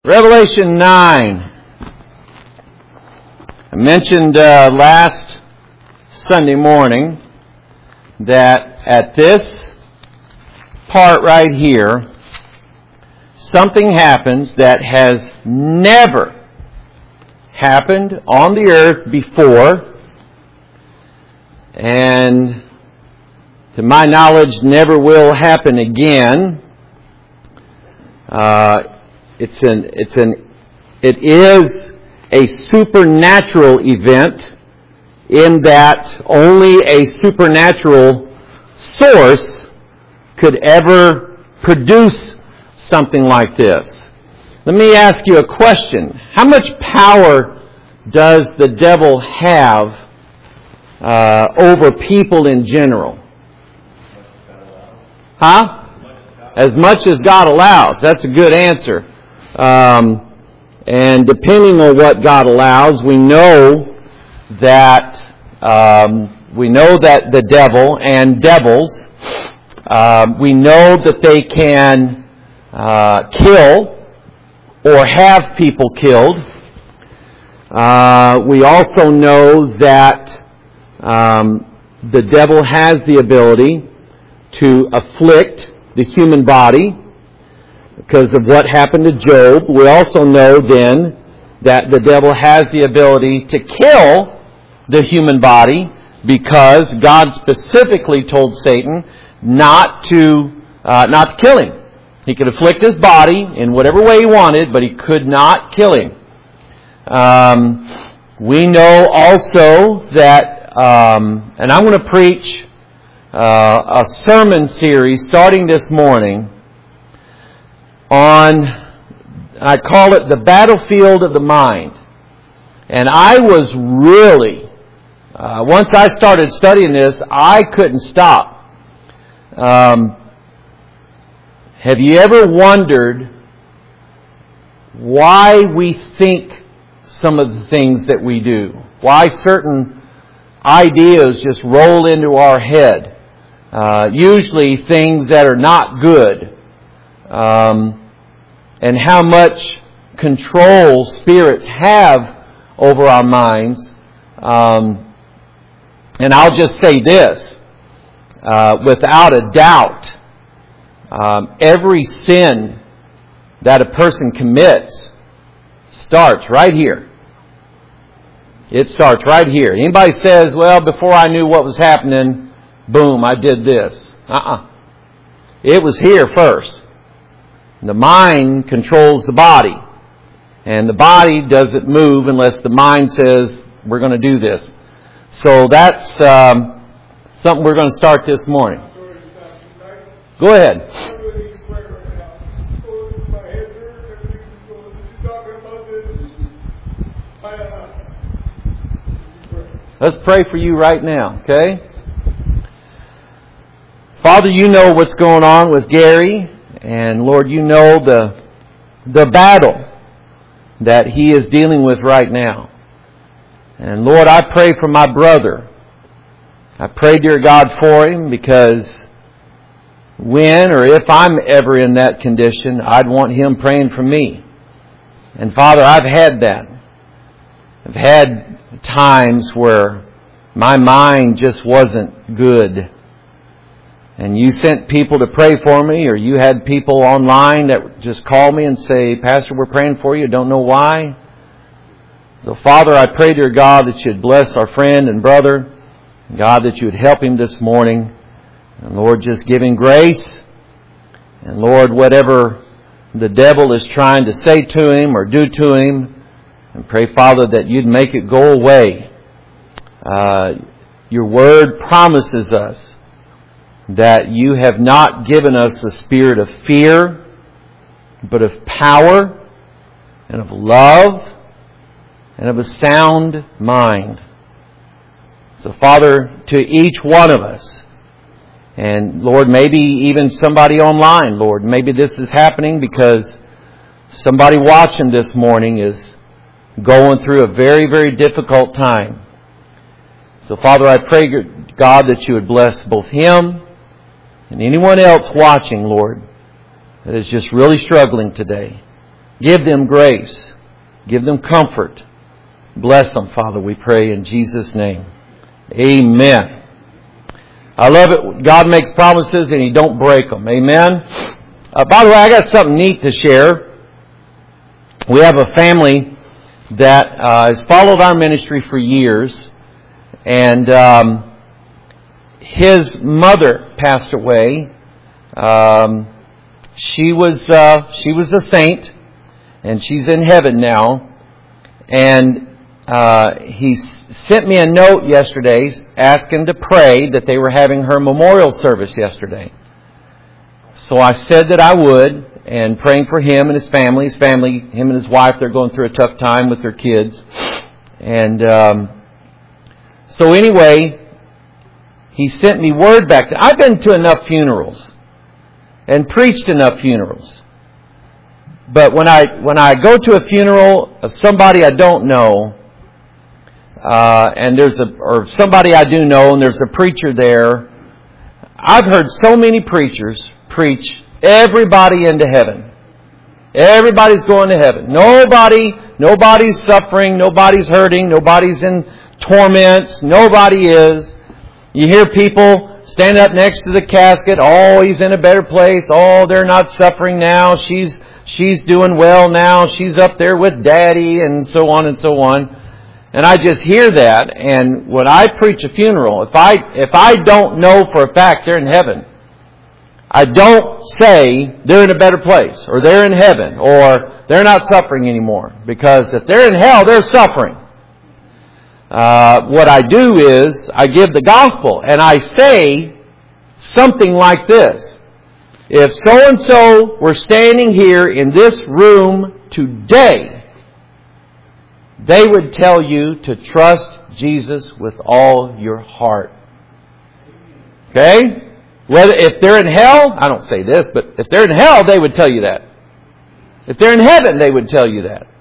Revelation 9. I mentioned last Sunday morning that at this part right here, something happens that has never happened on the earth before, and to my knowledge never will happen again. It is a supernatural event in that only a supernatural source could ever produce something like this. Let me ask you a question. How much power does the devil have over people in general? As much as God allows. That's a good answer. And depending on what God allows, we know that the devil and devils, we know that they can kill or have people killed. We also know that the devil has the ability to afflict the human body because of what happened to Job. We also know then that the devil has the ability to kill the human body because God specifically told Satan not to kill him. He could afflict his body in whatever way he wanted, but he could not kill him. We know also that, and I'm going to preach a sermon series starting this morning on, I call it the battlefield of the mind. And I was really, once I started studying this, I couldn't stop. Have you ever wondered why we think some of the things that we do? Why certain ideas just roll into our head? Usually things that are not good. And how much control spirits have over our minds. And I'll just say this, without a doubt, every sin that a person commits starts right here. It starts right here. Anybody says, well, before I knew what was happening, boom, I did this. It was here first. The mind controls the body. And the body doesn't move unless the mind says, we're going to do this. So that's something we're going to start this morning. Go ahead. Let's pray for you right now, okay? Father, you know what's going on with Gary. And Lord, you know the battle that he is dealing with right now. And Lord, I pray for my brother. I pray, dear God, for him because when or if I'm ever in that condition, I'd want him praying for me. And Father, I've had that. I've had times where my mind just wasn't good. And you sent people to pray for me, or you had people online that just call me and say, Pastor, we're praying for you. Don't know why. So, Father, I pray, dear God, that you'd bless our friend and brother. God, that you would help him this morning. And Lord, just give him grace. And Lord, whatever the devil is trying to say to him or do to him, and pray, Father, that you'd make it go away. Your word promises us that you have not given us a spirit of fear, but of power and of love and of a sound mind. So, Father, to each one of us, and Lord, maybe even somebody online, Lord, maybe this is happening because somebody watching this morning is going through a very, very difficult time. So, Father, I pray, God, that you would bless both him and anyone else watching, Lord, that is just really struggling today. Give them grace. Give them comfort. Bless them, Father, we pray in Jesus' name. Amen. I love it. God makes promises and He don't break them. Amen. By the way, I got something neat to share. We have a family that has followed our ministry for years. And his mother passed away. She was a saint, and she's in heaven now. And he sent me a note yesterday asking to pray that they were having her memorial service yesterday. So I said that I would, and praying for him and his family. Him and his wife, they're going through a tough time with their kids. And so anyway, he sent me word back. I've been to enough funerals and preached enough funerals. But when I go to a funeral of somebody I don't know, and or somebody I do know, and there's a preacher there, I've heard so many preachers preach everybody into heaven. Everybody's going to heaven. Nobody's suffering. Nobody's hurting. Nobody's in torments. Nobody is. You hear people stand up next to the casket. Oh, he's in a better place. Oh, they're not suffering now. She's doing well now. She's up there with Daddy, and so on and so on. And I just hear that. And when I preach a funeral, if I don't know for a fact they're in heaven, I don't say they're in a better place, or they're in heaven, or they're not suffering anymore. Because if they're in hell, they're suffering. What I do is I give the gospel, and I say something like this. If so-and-so were standing here in this room today, they would tell you to trust Jesus with all your heart. Okay? If they're in hell, I don't say this, but if they're in hell, they would tell you that. If they're in heaven, they would tell you that.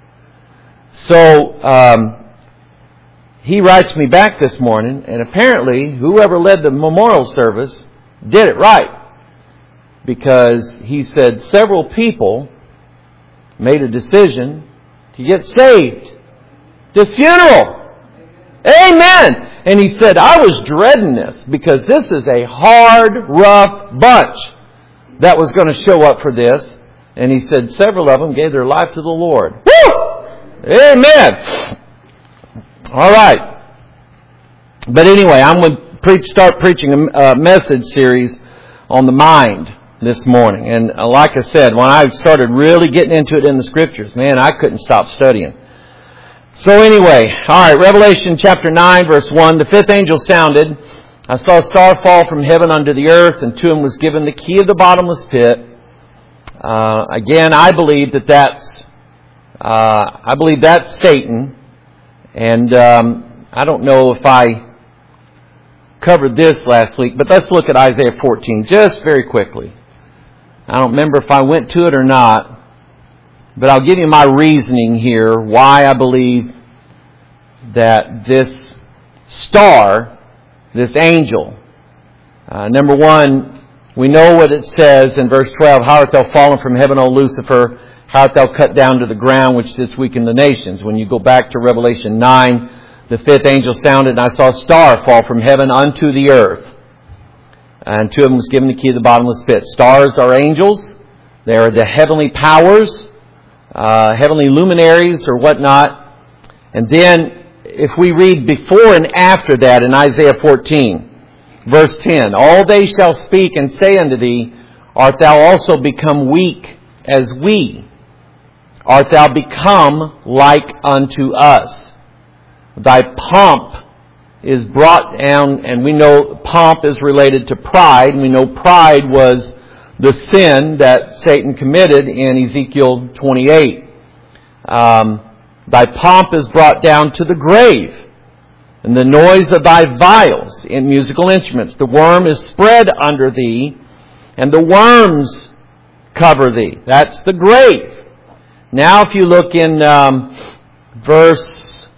So, he writes me back this morning, and apparently whoever led the memorial service did it right. Because he said several people made a decision to get saved. This funeral. Amen. And he said, I was dreading this because this is a hard, rough bunch that was going to show up for this. And he said several of them gave their life to the Lord. Woo! Amen. All right. But anyway, I'm going to start preaching a message series on the mind this morning. And like I said, when I started really getting into it in the Scriptures, man, I couldn't stop studying. So anyway, all right, Revelation chapter 9, verse 1. The fifth angel sounded. I saw a star fall from heaven unto the earth, and to him was given the key of the bottomless pit. Again, I believe that's Satan. And I don't know if I covered this last week, but let's look at Isaiah 14 just very quickly. I don't remember if I went to it or not, but I'll give you my reasoning here why I believe that this star, this angel, number one, we know what it says in verse 12, How art thou fallen from heaven, O Lucifer? How art thou cut down to the ground, which didst weaken the nations? When you go back to Revelation 9, the fifth angel sounded, and I saw a star fall from heaven unto the earth. And to him was given the key of the bottomless pit. Stars are angels. They are the heavenly powers, heavenly luminaries or whatnot. And then if we read before and after that in Isaiah 14, verse 10, All they shall speak and say unto thee, Art thou also become weak as we? Art thou become like unto us? Thy pomp is brought down, and we know pomp is related to pride. We know pride was the sin that Satan committed in Ezekiel 28. Thy pomp is brought down to the grave, and the noise of thy viols in musical instruments. The worm is spread under thee, and the worms cover thee. That's the grave. Now if you look in verse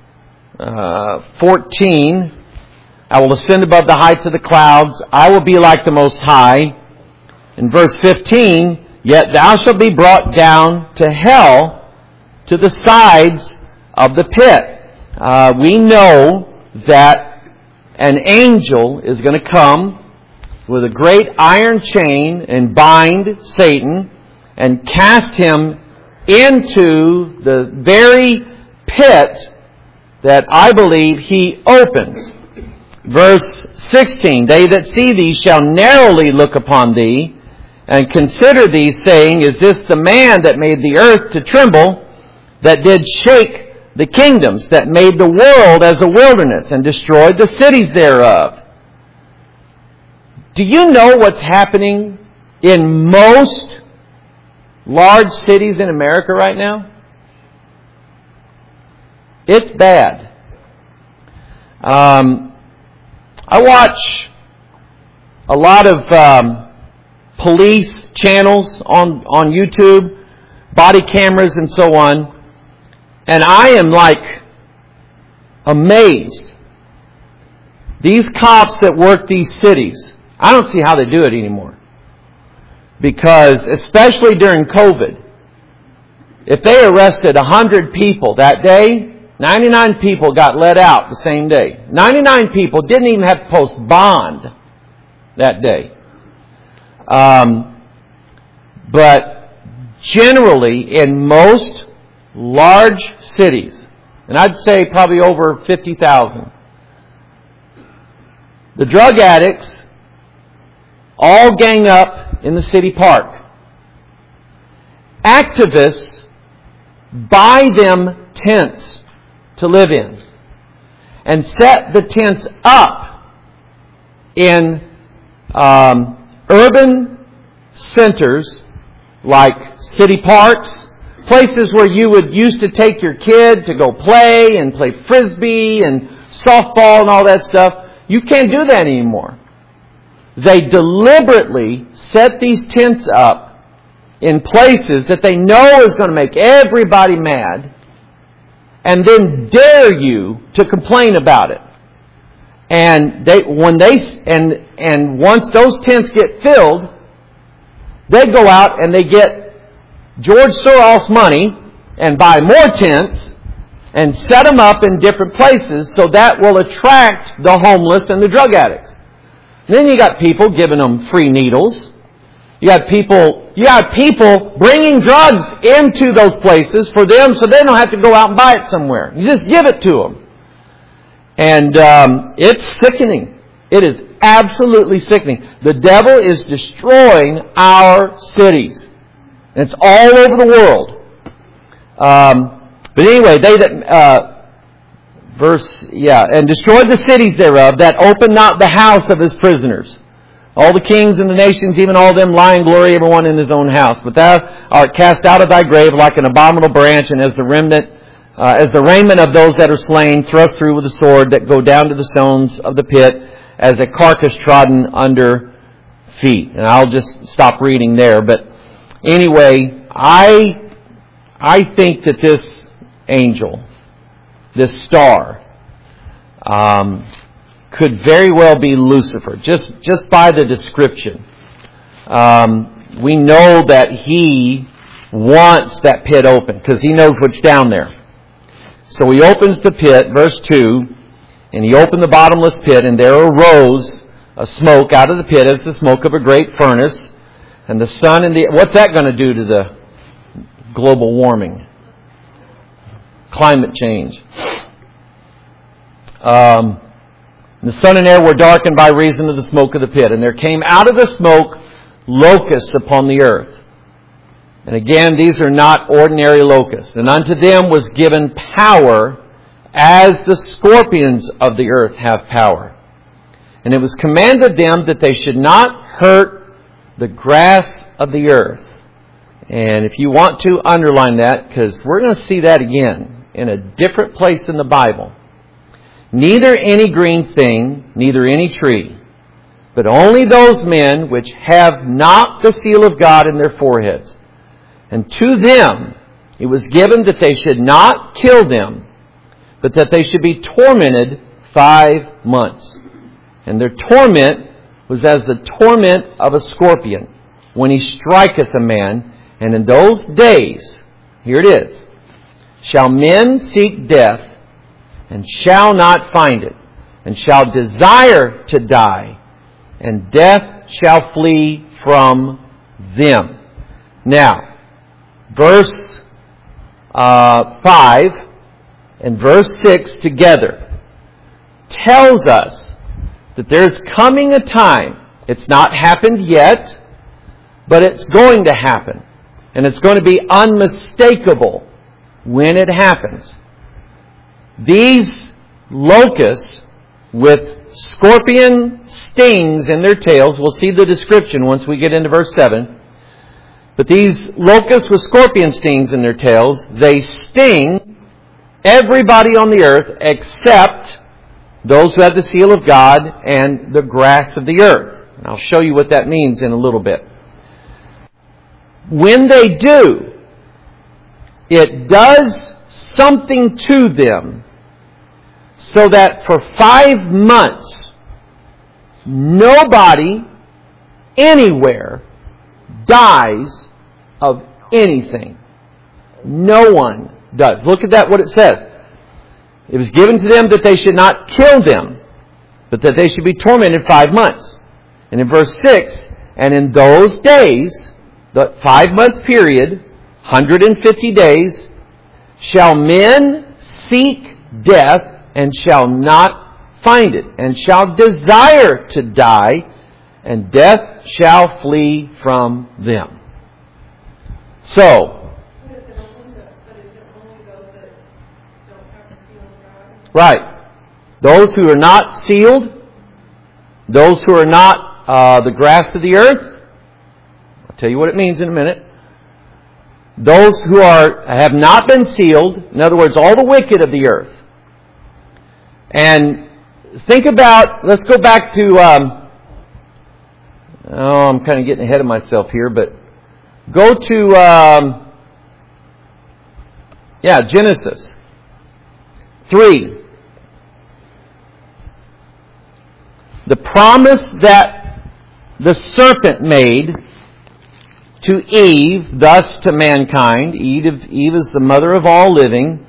14, I will ascend above the heights of the clouds. I will be like the Most High. In verse 15, Yet thou shalt be brought down to hell. to the sides of the pit. We know that an angel is going to come with a great iron chain and bind Satan and cast him into the very pit that I believe he opens. Verse 16, they that see thee shall narrowly look upon thee, and consider thee, saying, is this the man that made the earth to tremble, that did shake the kingdoms, that made the world as a wilderness, and destroyed the cities thereof? Do you know what's happening in most large cities in America right now? It's bad. I watch a lot of police channels on YouTube, body cameras and so on, and I am like amazed. These cops that work these cities, I don't see how they do it anymore. Because, especially during COVID, if they arrested 100 people that day, 99 people got let out the same day. 99 people didn't even have to post bond that day. But generally, in most large cities, and I'd say probably over 50,000, the drug addicts all gang up in the city park. Activists buy them tents to live in and set the tents up in urban centers like city parks, places where you would used to take your kid to go play and play frisbee and softball and all that stuff. You can't do that anymore. They deliberately set these tents up in places that they know is going to make everybody mad, and then dare you to complain about it. And once those tents get filled, they go out and they get George Soros money and buy more tents and set them up in different places so that will attract the homeless and the drug addicts. And then you got people giving them free needles. You got people bringing drugs into those places for them so they don't have to go out and buy it somewhere. You just give it to them. And it's sickening. It is absolutely sickening. The devil is destroying our cities. And it's all over the world. But anyway, and destroyed the cities thereof, that opened not the house of his prisoners. All the kings and the nations, even all them lie in glory, everyone in his own house. But thou art cast out of thy grave like an abominable branch, and as the raiment of those that are slain, thrust through with the sword, that go down to the stones of the pit, as a carcass trodden under feet. And I'll just stop reading there. But anyway, I think that this angel, this star, could very well be Lucifer, just by the description. We know that he wants that pit open, because he knows what's down there. So he opens the pit, verse 2, and he opened the bottomless pit, and there arose a smoke out of the pit as the smoke of a great furnace. And the sun and what's that going to do to the global warming? Climate change. The sun and air were darkened by reason of the smoke of the pit. And there came out of the smoke locusts upon the earth. And again, these are not ordinary locusts. And unto them was given power, as the scorpions of the earth have power. And it was commanded them that they should not hurt the grass of the earth. And if you want to underline that, because we're going to see that again in a different place in the Bible. Neither any green thing, neither any tree, but only those men which have not the seal of God in their foreheads. And to them it was given that they should not kill them, but that they should be tormented 5 months. And their torment was as the torment of a scorpion, when he striketh a man. And in those days, here it is, shall men seek death, and shall not find it, and shall desire to die, and death shall flee from them. Now, verse 5 and verse 6 together tells us that there's coming a time, it's not happened yet, but it's going to happen. And it's going to be unmistakable when it happens. These locusts with scorpion stings in their tails, we'll see the description once we get into verse 7. But these locusts with scorpion stings in their tails, they sting everybody on the earth except those who have the seal of God and the grass of the earth. And I'll show you what that means in a little bit. When they do, it does something to them so that for 5 months, nobody anywhere dies of anything. No one does. Look at that, what it says. It was given to them that they should not kill them, but that they should be tormented 5 months. And in verse 6, and in those days, the 5-month period, 150 days, shall men seek death and shall not find it, and shall desire to die, and death shall flee from them. So, right. Those who are not sealed, those who are not the grass of the earth, I'll tell you what it means in a minute. Those who have not been sealed, in other words, all the wicked of the earth. And think about, let's go back to, I'm kind of getting ahead of myself here, but go to, Genesis 3. The promise that the serpent made to Eve, thus to mankind. Eve is the mother of all living.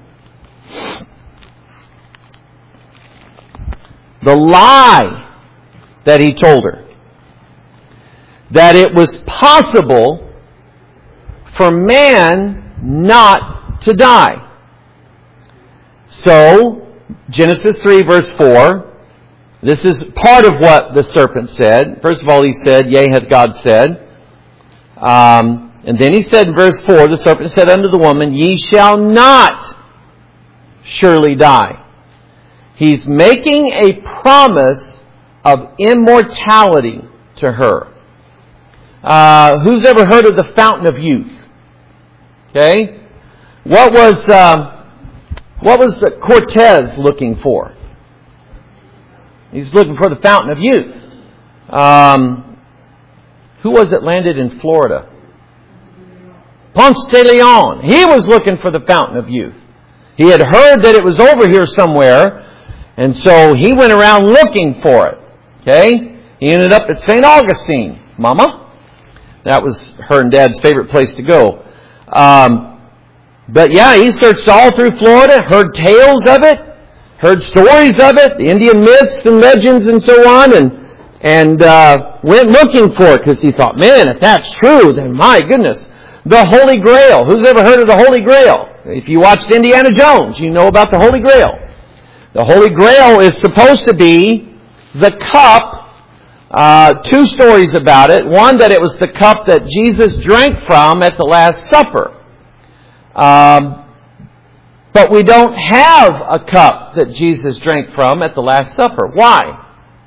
The lie that he told her, that it was possible for man not to die. So, Genesis 3 verse 4, this is part of what the serpent said. First of all, he said, yea, hath God said. And then he said in verse 4, the serpent said unto the woman, ye shall not surely die. He's making a promise of immortality to her. Who's ever heard of the fountain of youth? Okay? What was Cortez looking for? He's looking for the fountain of youth. Who was it landed in Florida? Ponce de Leon. He was looking for the fountain of youth. He had heard that it was over here somewhere, and so he went around looking for it. Okay? He ended up at St. Augustine. Mama? That was her and Dad's favorite place to go. But yeah, he searched all through Florida, heard tales of it, heard stories of it, the Indian myths and legends and so on, and went looking for it because he thought, man, if that's true, then my goodness. The Holy Grail. Who's ever heard of the Holy Grail? If you watched Indiana Jones, you know about the Holy Grail. The Holy Grail is supposed to be the cup. Two stories about it. One, that it was the cup that Jesus drank from at the Last Supper. But we don't have a cup that Jesus drank from at the Last Supper. Why?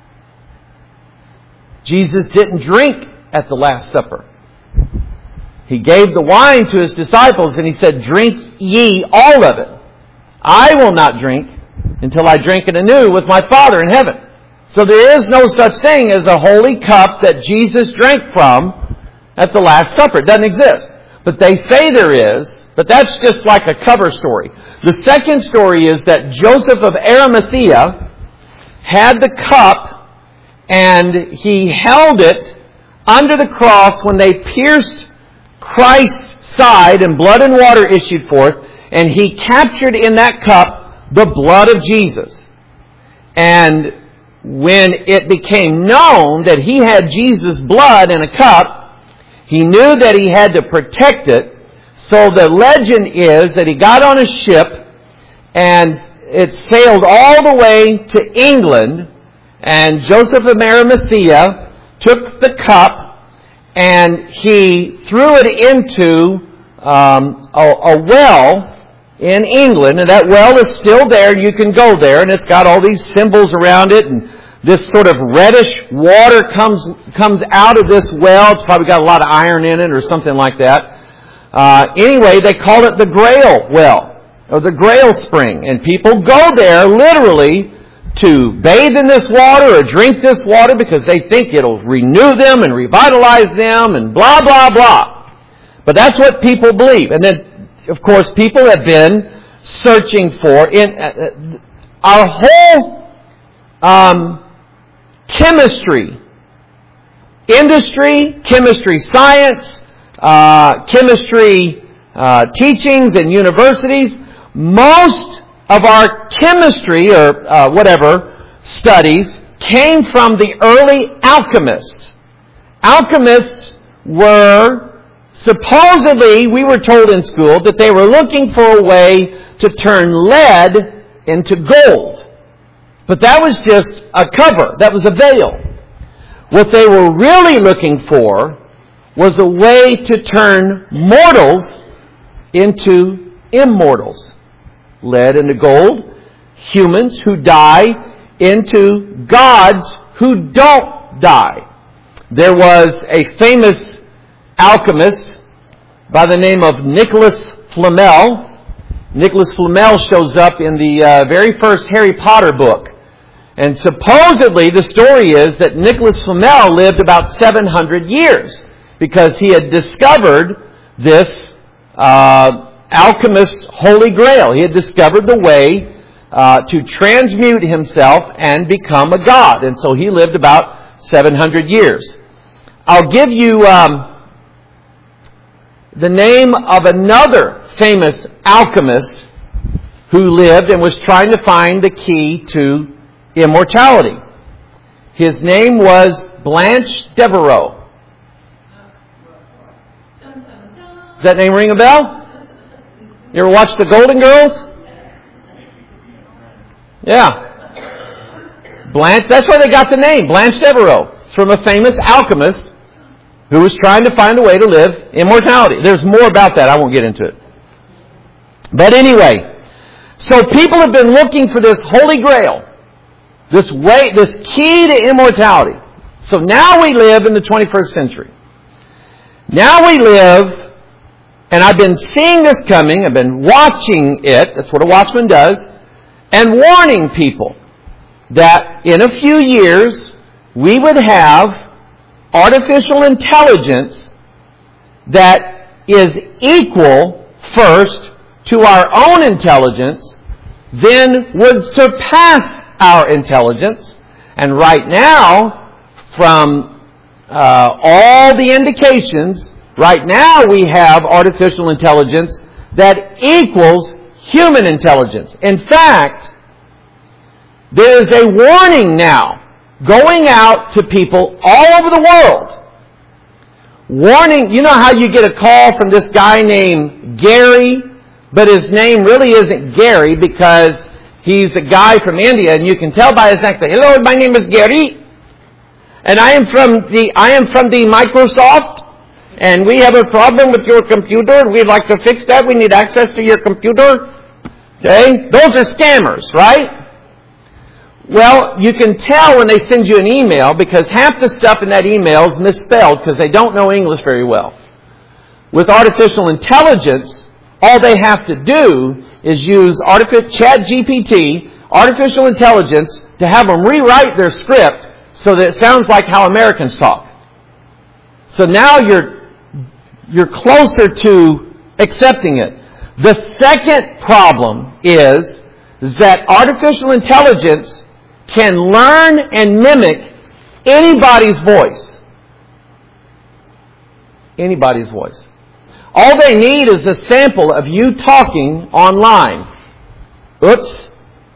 Jesus didn't drink at the Last Supper. He gave the wine to His disciples and He said, drink ye all of it. I will not drink until I drink it anew with my Father in heaven. So there is no such thing as a holy cup that Jesus drank from at the Last Supper. It doesn't exist. But they say there is, but that's just like a cover story. The second story is that Joseph of Arimathea had the cup and he held it under the cross when they pierced Christ's side and blood and water issued forth. And he captured in that cup the blood of Jesus. And when it became known that he had Jesus' blood in a cup, he knew that he had to protect it. So the legend is that he got on a ship and it sailed all the way to England, and Joseph of Arimathea took the cup and he threw it into a well in England, and that well is still there. You can go there, and it's got all these symbols around it, and this sort of reddish water comes out of this well. It's probably got a lot of iron in it or something like that. Anyway, they call it the Grail Well, or the Grail Spring, and people go there literally to bathe in this water or drink this water because they think it'll renew them and revitalize them and blah, blah, blah. But that's what people believe. And then, of course, people have been searching for our whole chemistry, industry, chemistry science, chemistry teachings in universities. Most of our chemistry or whatever studies came from the early alchemists. Alchemists were supposedly, we were told in school, that they were looking for a way to turn lead into gold. But that was just a cover. That was a veil. What they were really looking for was a way to turn mortals into immortals. Lead into gold. Humans who die into gods who don't die. There was a famous alchemist by the name of Nicholas Flamel. Nicholas Flamel shows up in the very first Harry Potter book. And supposedly the story is that Nicholas Flamel lived about 700 years because he had discovered this alchemist's holy grail. He had discovered the way to transmute himself and become a god. And so he lived about 700 years. I'll give you the name of another famous alchemist who lived and was trying to find the key to immortality. His name was Blanche Devereaux. Does that name ring a bell? You ever watch the Golden Girls? Yeah. Blanche, that's where they got the name, Blanche Devereaux. It's from a famous alchemist who was trying to find a way to live immortality. There's more about that. I won't get into it. But anyway, so people have been looking for this holy grail, this way, this key to immortality. So now we live in the 21st century. Now we live, and I've been seeing this coming, I've been watching it, that's what a watchman does, and warning people that in a few years we would have artificial intelligence that is equal first to our own intelligence, then would surpass our intelligence. And right now, from all the indications, right now we have artificial intelligence that equals human intelligence. In fact, there is a warning now going out to people all over the world. Warning, you know how you get a call from this guy named Gary, but his name really isn't Gary because he's a guy from India, and you can tell by his accent. Hello, my name is Gary, and I am from the Microsoft, and we have a problem with your computer, and we'd like to fix that. We need access to your computer. Okay? Those are scammers, right? Well, you can tell when they send you an email because half the stuff in that email is misspelled because they don't know English very well. With artificial intelligence, all they have to do is use ChatGPT, artificial intelligence, to have them rewrite their script so that it sounds like how Americans talk. So now you're closer to accepting it. The second problem is that artificial intelligence can learn and mimic anybody's voice. Anybody's voice. All they need is a sample of you talking online. Oops.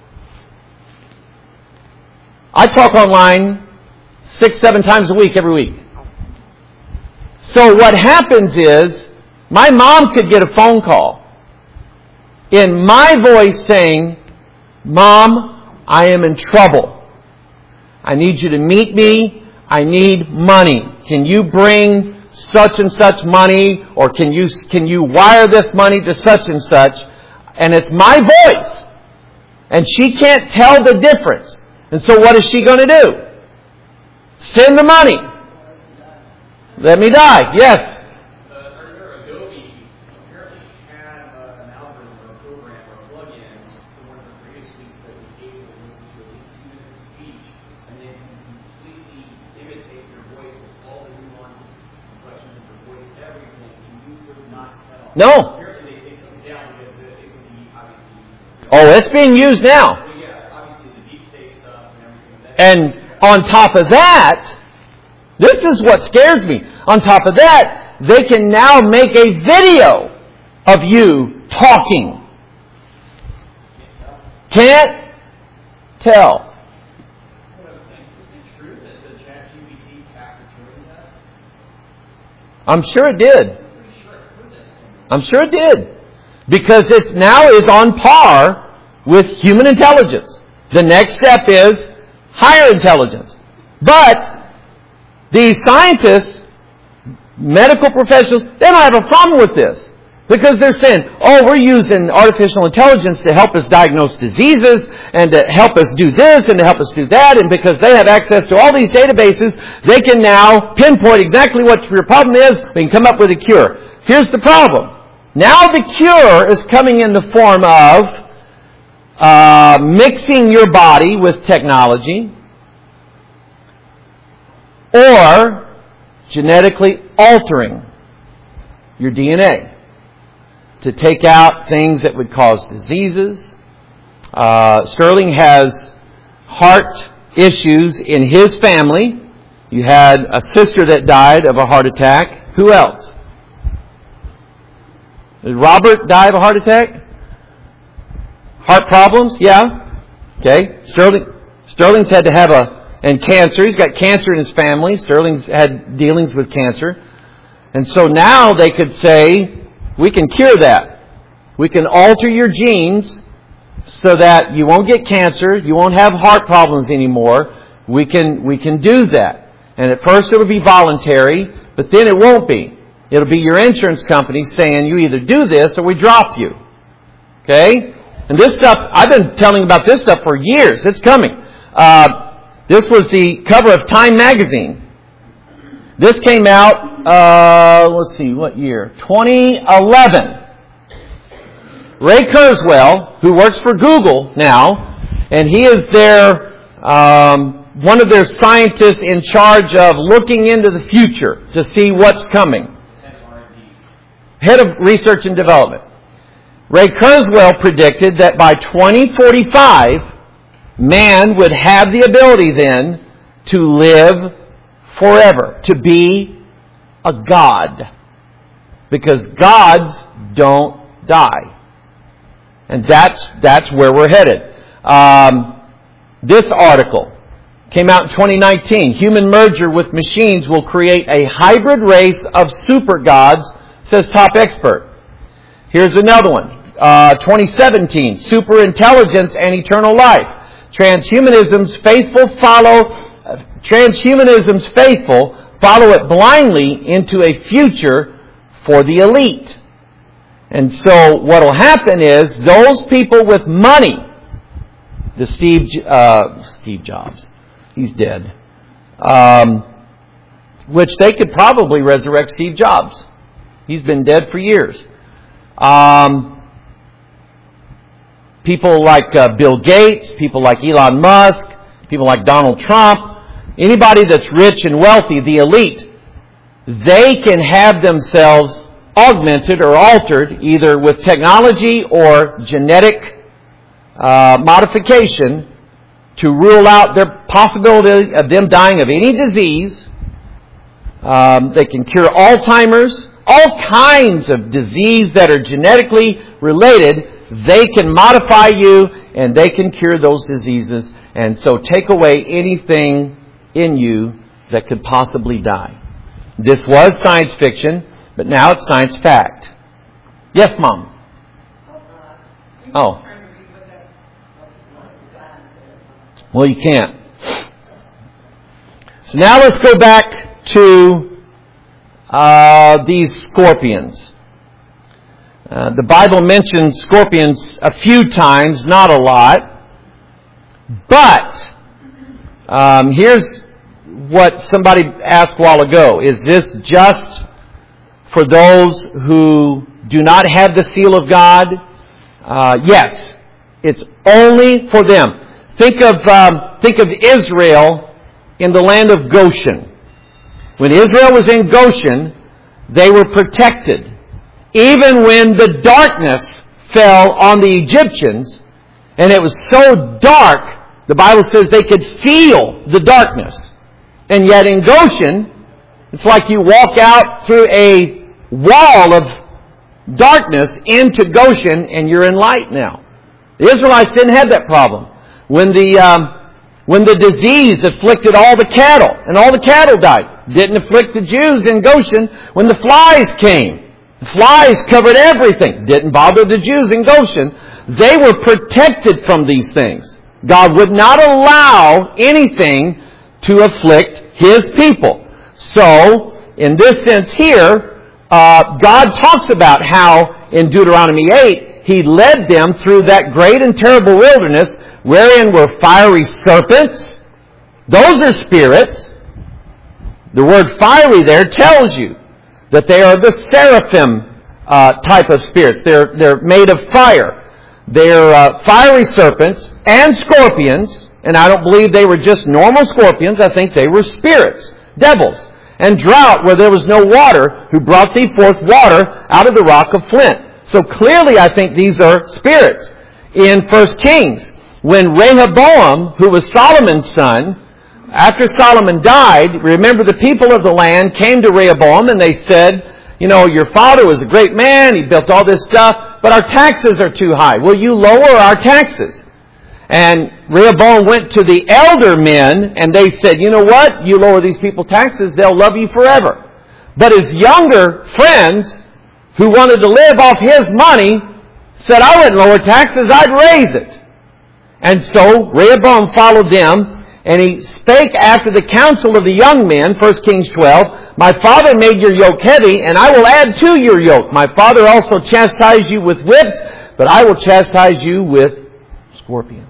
I talk online 6-7 times a week, every week. So what happens is, my mom could get a phone call in my voice saying, Mom, I am in trouble. I need you to meet me. I need money. Can you bring such and such money? Or can you wire this money to such and such? And it's my voice. And she can't tell the difference. And so what is she going to do? Send the money. Let me die. Yes. Adobe apparently had an algorithm or a program or a plugin for one of the radio suites that was able to listen to at least 2 minutes of speech and then completely imitate your voice with all the nuances, inflections of your voice, everything, and you could not tell. No. Apparently they took it down because it would be obviously... Oh, it's being used now. Well, yeah, obviously the deep state stuff and everything. And on top of that, this is what scares me. On top of that, they can now make a video of you talking. Can't tell. Isn't it true that the ChatGPT passed the Turing test? I'm sure it did. I'm pretty sure I heard that somewhere. I'm sure it did. Because it now is on par with human intelligence. The next step is higher intelligence. But the scientists, medical professionals, they don't have a problem with this. Because they're saying, oh, we're using artificial intelligence to help us diagnose diseases and to help us do this and to help us do that. And because they have access to all these databases, they can now pinpoint exactly what your problem is. They can come up with a cure. Here's the problem. Now the cure is coming in the form of mixing your body with technology or genetically altering your DNA to take out things that would cause diseases. Sterling has heart issues in his family. You had a sister that died of a heart attack. Who else? Did Robert die of a heart attack? Heart problems? Yeah. Okay. Sterling's had to have and cancer. He's got cancer in his family. Sterling's had dealings with cancer. And so now they could say, we can cure that. We can alter your genes so that you won't get cancer, you won't have heart problems anymore. We can do that. And at first it'll be voluntary, but then it won't be. It'll be your insurance company saying you either do this or we drop you. Okay? And this stuff, I've been telling about this stuff for years. It's coming. This was the cover of Time magazine. This came out, let's see, what year? 2011. Ray Kurzweil, who works for Google now, and he is one of their scientists in charge of looking into the future to see what's coming. Head of Research and Development. Ray Kurzweil predicted that by 2045, man would have the ability then to live forever, to be a god. Because gods don't die. And that's where we're headed. This article came out in 2019. Human merger with machines will create a hybrid race of super gods, says top expert. Here's another one. 2017, superintelligence and eternal life. Transhumanism's faithful follow it blindly into a future for the elite. And so what will happen is those people with money, the Steve Jobs, he's dead, which they could probably resurrect Steve Jobs. He's been dead for years. People like Bill Gates, people like Elon Musk, people like Donald Trump, anybody that's rich and wealthy, the elite, they can have themselves augmented or altered either with technology or genetic modification to rule out their possibility of them dying of any disease. They can cure Alzheimer's. all kinds of disease that are genetically related. They can modify you and they can cure those diseases. And so take away anything in you that could possibly die. This was science fiction, but now it's science fact. Yes, Mom? Oh. Well, you can't. So now let's go back to these scorpions. The Bible mentions scorpions a few times, not a lot. But here's what somebody asked a while ago. Is this just for those who do not have the seal of God? Yes. It's only for them. Think of Israel in the land of Goshen. When Israel was in Goshen, they were protected. Even when the darkness fell on the Egyptians, and it was so dark, the Bible says they could feel the darkness. And yet in Goshen, it's like you walk out through a wall of darkness into Goshen and you're in light now. The Israelites didn't have that problem. When the disease afflicted all the cattle and all the cattle died, didn't afflict the Jews in Goshen. When the flies came, the flies covered everything, didn't bother the Jews in Goshen. They were protected from these things. God would not allow anything to afflict His people. So, in this sense here, God talks about how in Deuteronomy 8, He led them through that great and terrible wilderness wherein were fiery serpents. Those are spirits. The word fiery there tells you that they are the seraphim type of spirits. They're made of fire. They're fiery serpents and scorpions. And I don't believe they were just normal scorpions. I think they were spirits, devils. And drought where there was no water, who brought thee forth water out of the rock of flint. So clearly I think these are spirits. In 1 Kings, when Rehoboam, who was Solomon's son, after Solomon died, remember the people of the land came to Rehoboam and they said, you know, your father was a great man, he built all this stuff, but our taxes are too high. Will you lower our taxes? And Rehoboam went to the elder men and they said, you know what? You lower these people taxes, they'll love you forever. But his younger friends, who wanted to live off his money, said, I wouldn't lower taxes, I'd raise it. And so Rehoboam followed them, and he spake after the counsel of the young men, 1 Kings 12, my father made your yoke heavy, and I will add to your yoke. My father also chastised you with whips, but I will chastise you with scorpions.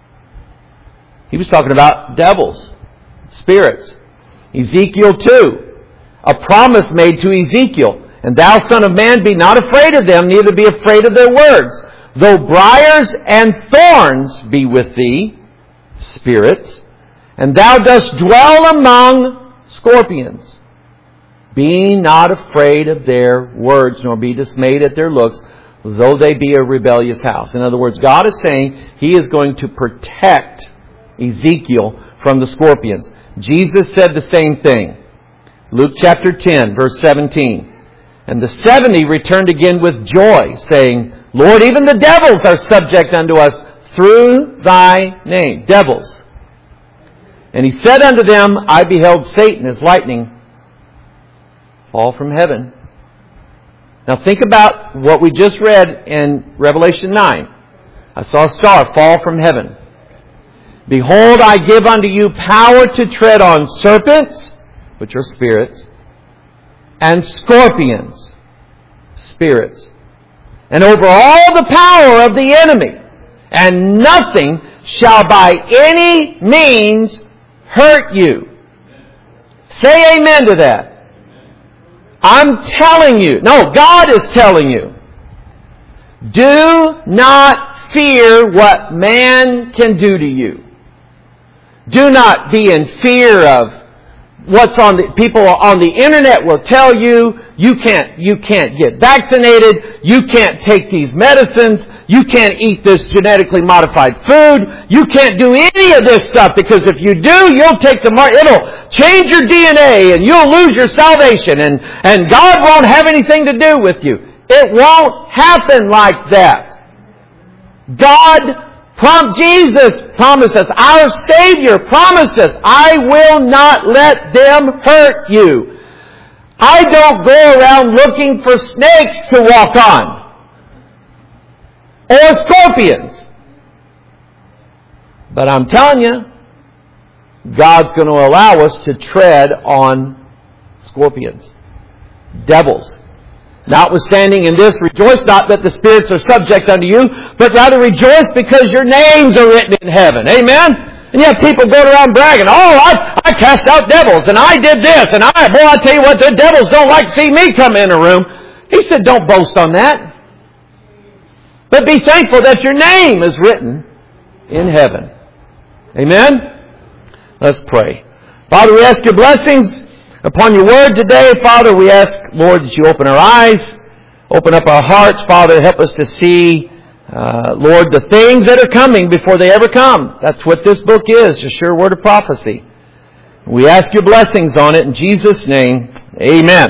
He was talking about devils, spirits. Ezekiel 2, a promise made to Ezekiel. And thou, son of man, be not afraid of them, neither be afraid of their words. Though briars and thorns be with thee, spirits, and thou dost dwell among scorpions, be not afraid of their words, nor be dismayed at their looks, though they be a rebellious house. In other words, God is saying He is going to protect Ezekiel from the scorpions. Jesus said the same thing. Luke chapter 10, verse 17. And the 70 returned again with joy, saying, Lord, even the devils are subject unto us through Thy name. Devils. And He said unto them, I beheld Satan as lightning fall from heaven. Now think about what we just read in Revelation 9. I saw a star fall from heaven. Behold, I give unto you power to tread on serpents, which are spirits, and scorpions, spirits, and over all the power of the enemy, and nothing shall by any means hurt you. Say amen to that. I'm telling you, no, God is telling you, do not fear what man can do to you. Do not be in fear of what's on the people on the internet will tell you. You can't get vaccinated. You can't take these medicines. You can't eat this genetically modified food. You can't do any of this stuff because if you do, you'll take the mark. It'll change your DNA and you'll lose your salvation and God won't have anything to do with you. It won't happen like that. Jesus promised us, our Savior promised us, I will not let them hurt you. I don't go around looking for snakes to walk on. Or scorpions. But I'm telling you, God's going to allow us to tread on scorpions, devils. Notwithstanding in this, rejoice not that the spirits are subject unto you, but rather rejoice because your names are written in heaven. Amen? And you have people going around bragging, I cast out devils, and I did this, and I tell you what, the devils don't like to see me come in a room. He said, don't boast on that. But be thankful that your name is written in heaven. Amen? Let's pray. Father, we ask your blessings upon your word today. Father, we ask, Lord, that you open our eyes, open up our hearts. Father, help us to see, Lord, the things that are coming before they ever come. That's what this book is, a sure word of prophecy. We ask your blessings on it in Jesus' name. Amen.